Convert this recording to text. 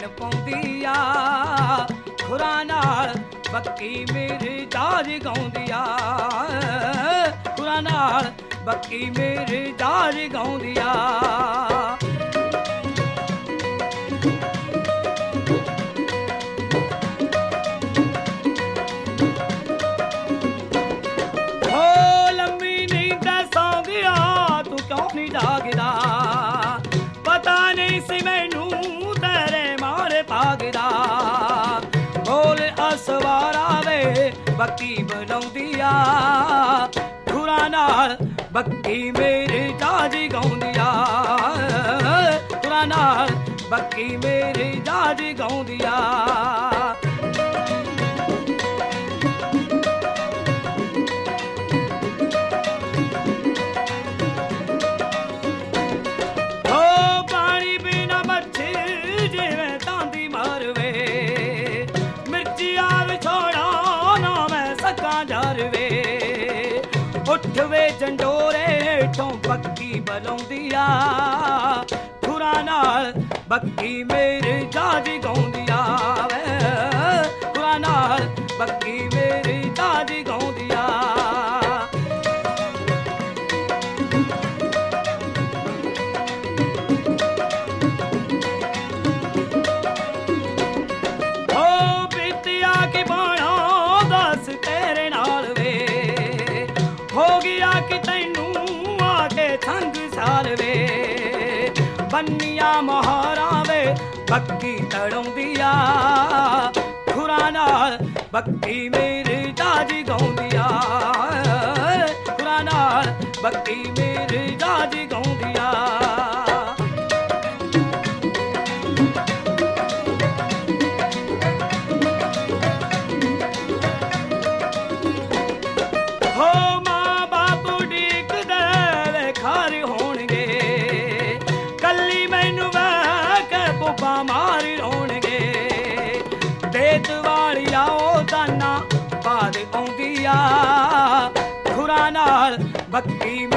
ਪਾਉਂਦੀ ਆ, ਖੁਰਾਂ ਨਾਲ ਬੱਕੀ ਮੇਰੇ ਜਾਜ ਗਾਉਂਦੀ ਆ, ਖੁਰਾਂ ਨਾਲ ਬੱਕੀ ਮੇਰੇ ਜਾਜ ਗਾਉਂਦੀ ਆ। ਜਾਗਦਾ ਪਤਾ ਨਹੀਂ ਸੀ ਮੈਨੂੰ ਤੇਰੇ ਮਾਰੇ ਭਾਗਦਾ, ਬੋਲ ਅਸਵਾਰਾ ਵੇ ਬੱਕੀ ਬੁਲਾਉਂਦੀ ਆ, ਖੁਰਾਂ ਨਾਲ ਬੱਕੀ ਮੇਰੇ ਜਾਜ ਗਾਉਂਦੀ ਆ, ਖੁਰਾਂ ਨਾਲ ਬੱਕੀ ਮੇਰੇ ਜਾਜ ਗਾਉਂਦੀ ਆ। ਉੱਠ ਵੇ ਜੰਡੋਰੇ ਹੇਠੋਂ ਬੱਕੀ ਬੁਲਾਉਂਦੀ ਆ, ਖੁਰਾਂ ਨਾਲ ਬੱਕੀ ਮੇਰੇ ਜਾਜ ਗਾਉਂਦੀ ਆ ਵੇ, ਖੁਰਾਂ ਨਾਲ ਬੱਕੀ ਮੇਰੇ ਜਾਜ ਗਾਉਂਦੀ ਆ। ਹੋ ਬੀਤਿਆ ਕਿ ਬਾਣਾ ਦੱਸ ਤੇਰੇ ਨਾਲ ਵੇ, ਹੋ ਗਿਆ ਕਿ ਤੈਨੂੰ ਆ ਕੇ ਸੰਗ ਸਾਲ ਵੇ, ਬੰਨੀਆਂ ਮੋਹਰਾਂ ਵੇ ਬੱਕੀ ਤੜਾਉਂਦੀ ਆ, ਖੁਰਾਂ ਨਾਲ ਬੱਕੀ ਮੇਰੇ ਜਾਜ ਗਾਉਂਦੀ ਆ, ਖੁਰਾਂ ਨਾਲ ਬੱਕੀ ਮੇਰੇ ਜਾਜ ਗਾਉਂਦੀ ਆ। ਮਾਰ ਰੋਣਗੇ ਦੇਤ ਵਾਲੀਆ ਉਹ ਦਾਨਾ ਬਾਦ ਆਉਂਦੀ ਆ, ਖੁਰਾਂ ਨਾਲ ਬੱਕੀ